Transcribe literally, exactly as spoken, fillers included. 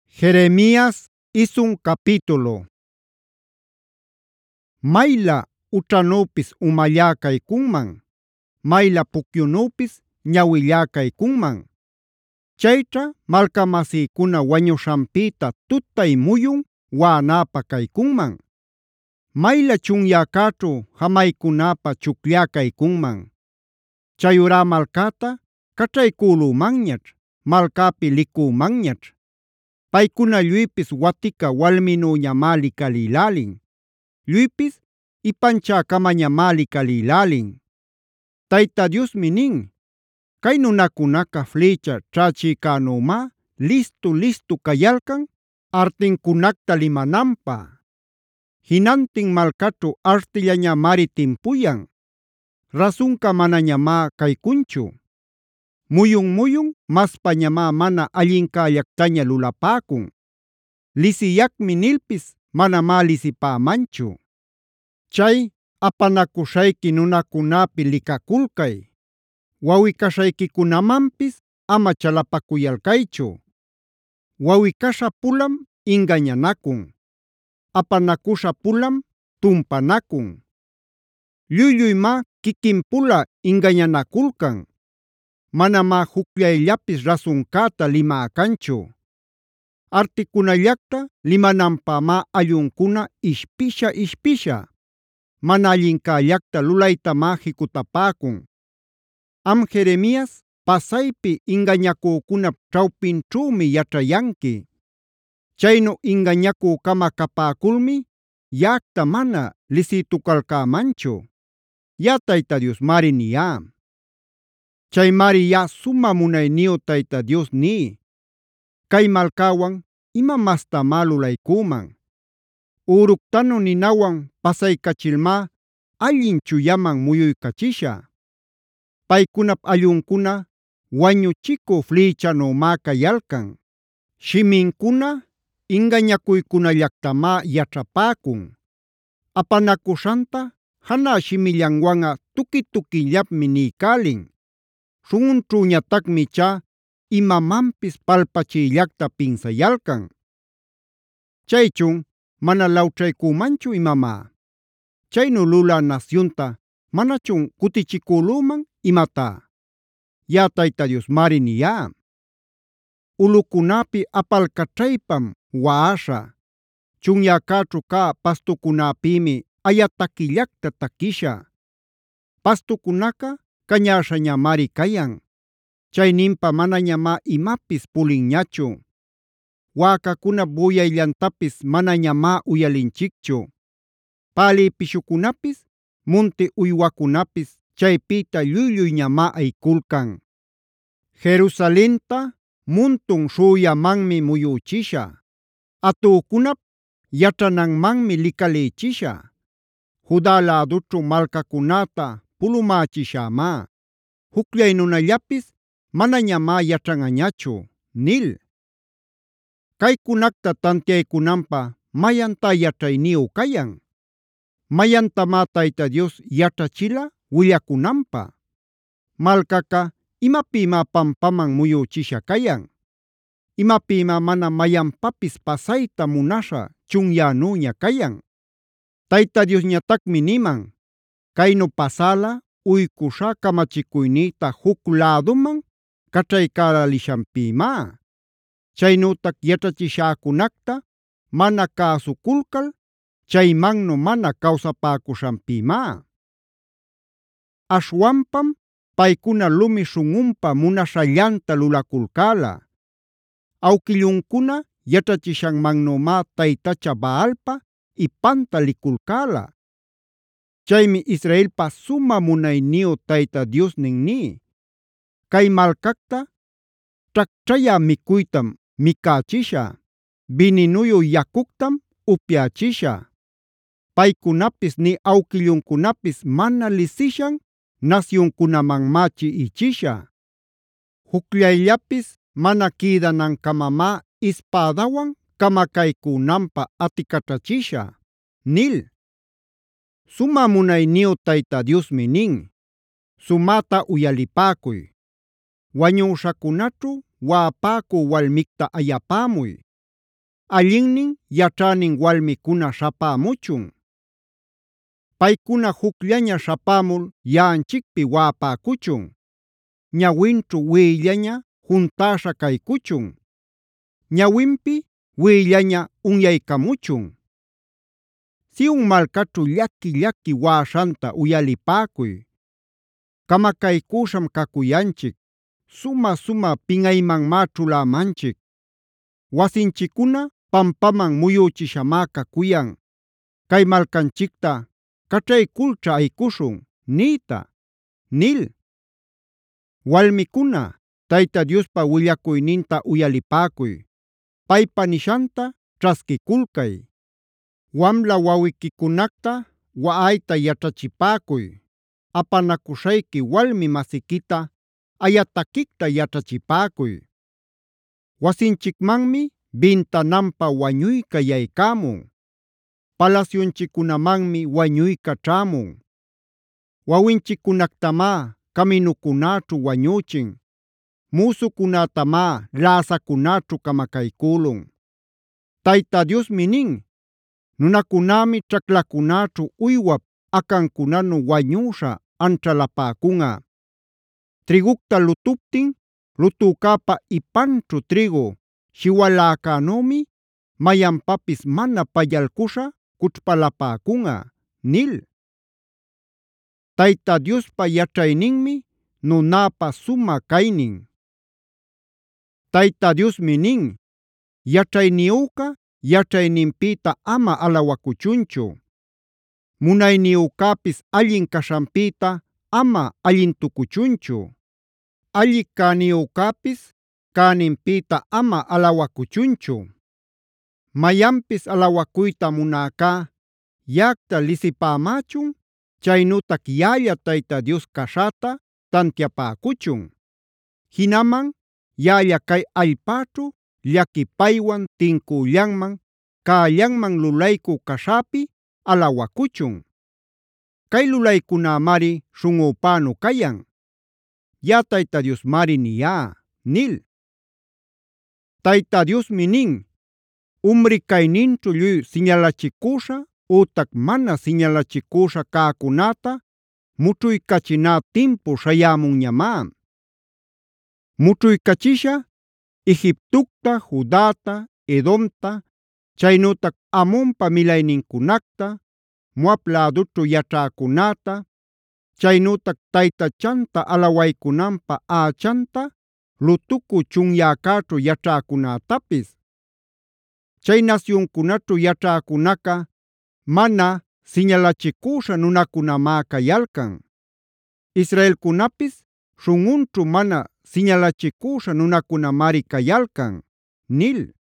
Jeremías isun capítulo. Mayla ućhanupis umallá kaykunman, mayla pukyunupis ñawillá kaykunman. Chayćha malkamasïkuna wañuśhanpïta tutay muyun waꞌanäpä kaykunman. Mayla chunyäkaćhu jamaykunäpä chucllá kaykunman. Chayurá malcäta caćhaycülümanñaćh, malcäpi licümanñaćh. Paykuna lluypis watica walminüñamá licalïlälin, lluypis ipanchäcamañamá licalïlälin. Tayta Diosmi nin: “Kay nunacunaca flïcha ćhächïcänümá listu-listu cayalcan artincunacta limananpä. Jinantin malcaćhu artillañamari timpuyan, rasunca manañamá caycunchu. Muyun-muyun maspañamá mana allincällactaña lulapäcun. Lisiyacmi nilpis manamá lisipämanchu. Chay apanacuśhayqui nunacunäpi licaculcay, wawꞌi-caśhayquicunamanpis ama chalapacuyalcaychu. Wawꞌi-caśha-pulam ingañanacun, apanacuśha-pulam tumpanacun. Lluy-lluymá quiquin-pula ingañanaculcan, manamá jucllayllapis rasuncäta limäcanchu. Articunallacta limananpämá allꞌuncuna ishpisha-ishpisha, mana allincällacta lulaytamá jicutapäcun. Am Jeremias, pasaypi ingañacücunap ćhawpinćhümi yaćhayanqui. Chaynu ingañacücama capäculmi yaꞌacta mana lisïtucalcämanchu. Yaꞌa Tayta Diosmari niyá. Chaymari yaꞌa sumä munayniyu Tayta Dios ní: “Kay malcawan ¿ima mastamá lulaycüman? Üructanu ninawan pasaycachilmá allin chuyaman muyuycachishä. Paycunap allꞌuncuna wañuchicü flïchanümá cayalcan, shimincuna ingañacuycunallactamá yaćhapäcun. Apanacuśhanta janä shimillanwanꞌa tuki-tukiyllapmi niycälin, śhunꞌunćhüñatacmi ichá imamanpis palpachiyllacta pinsayalcan. ¿Chaychun mana lawćhaycümanchu imamá? Chaynu lulä nasyunta ¿manachun kutichicülüman imatá?” Yaꞌa Tayta Diosmari niyá. Ulꞌucunäpi apalcaćhaypam waꞌaśhä, chunyäcäćhu cä pastucunäpïmi aya taquillacta taquishä. Pastucunaca cañäśhañamari cayan, chayninpa manañamá imapis pulinñachu. Wäcacunap buyayllantapismanañamá uyalinchicchu. Pälï pishucunapis, munti uywacunapis chaypïta lluy-lluyñamá ayculcan. Jerusalenta muntun śhüyamanmi muyüchishä, atücunap yaćhananmanmi licalïchishä. Juda lädućhu malcacunäta pulumächishämá, jucllay nunallapis manañamá yaćhanꞌañachu” nil. Kaycunacta tantiaycunanpä ¿mayantá yaćhayniyu cayan? ¿Mayantamá Tayta Dios yaćhachila willacunanpä? Malcaca ¿imapïmá pampaman muyüchisha cayan? ¿Imapïmá mana mayanpapis pasayta munaśha chunyänüña cayan? Tayta Diosñatacmi niman: “Kaynu pasäla uycuśhá kamachicuynïta juc läduman caćhaycälälishanpïmá. Chaynütac yaćhachishäcunacta mana cäsuculcal chaymannu mana cawsapäcuśhanpïmá. Aśhwanpam paykuna lumi śhunꞌunpa munaśhallanta lulaculcäla. Awquilluncuna yaćhachishanmannümá taytacha Baalpa ipanta liculcäla. Chaymi Israelpa sumä munayniyu Tayta Diosnin ní: ‘Kay malcacta ćhacćhayä mikuytam micächishä, bininuyu yacuctam upyächishä. Paycunapis nï awquilluncunapis mana lisishan nasyuncunamanmá chiꞌichishä. Jucllayllapis mana quïdanancamamá ispädawan camacaycünanpä aticaćhachishä’ nil. Sumä munayniyu Tayta Diosmi nin: “Sumäta uyalipäcuy. Wañüśhacunaćhu waꞌapäcü walmicta ayapämuy. allinnin yaćhänin walmikuna śhapämuchun. Paykuna jucllaña śhapämul yaꞌanchikpi waꞌapäcuchun. Ñawinćhu wiꞌillaña juntäśha kaykuchun. Ñawinpi wiꞌillaña unyaykamuchun. Sion malkaćhu llaki-llaki waꞌaśhanta uyalipäkuy. Kamakaykuśham kakuyanchik. Suma-suma pinꞌaymanmá ćhulämanchik. Wasinchikkuna pampaman muyüchishamá kakuyan. Kay malcanchikta kaćhaykulćha aykuśhun niyta” nil. Walmikuna, Tayta Diospa willakuyninta uyalipäkuy. Paypa nishanta ćhasquikulcay. Wamla wawikikunacta waꞌayta yaćhachipäcuy. Apanakuśhayki walmi masiquita aya taquicta yaćhachipäcuy. Wasinchikmanmi bintananpa wañuyca yaykämun. Palasyunchikkunamanmi wañuyca ćhämun. Wawinchikkunactamá kaminucunäćhu wañüchin. Musucunätamá läsacunäćhu kamakaycülun. Tayta Diosmi nin: “Nunacunämi ćhaclacunäćhu uywap acancunanu wañüśha anćhalapäcunꞌa. Trigucta lutuptin lutücäpa ipanćhu trigu shiwaläcänümi mayanpapis mana payalkuśha cućhpalapäcunꞌa” nil. Tayta Diospa yaćhayninmi nunäpa sumä caynin. Tayta Diosmi nin: “Yaćhayniyüca yaćhayninpïta ama alawakuchunchu. Munayniyücäpis allin kaśhanpïta ama allintukuchunchu. Alli cäniyücäpis cäninpïta ama alawakuchunchu. Mayanpis alawacuyta munäcá yaꞌacta lisipämächun, chaynütac yaꞌalla Tayta Dios kaśhäta tantiapäcuchun. Jinaman yaꞌalla cay allpäćhu llakipaywan tincüllanman, cällanman lulaycü caśhäpi alawacuchun. Cay lulaycunämari śhunꞌüpänu cayan. Yaꞌa Tayta Diosmari niyá” nil. Tayta Diosmi nin: “Umri cayninćhu lluy siñalachicüśha ütac mana siñalachicüśha cäcunäta mućhuycachinä timpu śhayämunñamá. Mućhuycachishä Egiptocta, Judata, Edomta, chaynütac Amonpa milaynincunacta, Moab lädućhu yaćhäcunäta, chaynütac taytachanta alawaycunanpä ächanta lutucü chunyäcäćhu yaćhäcunätapis. Chay nasyuncunaćhu yaćhäcunaca mana siñalachicüśha nunacunamá kayalkan. Israelcunapis śhunꞌunćhu mana siñalachicüśha nunacunamari kayalkan” nil.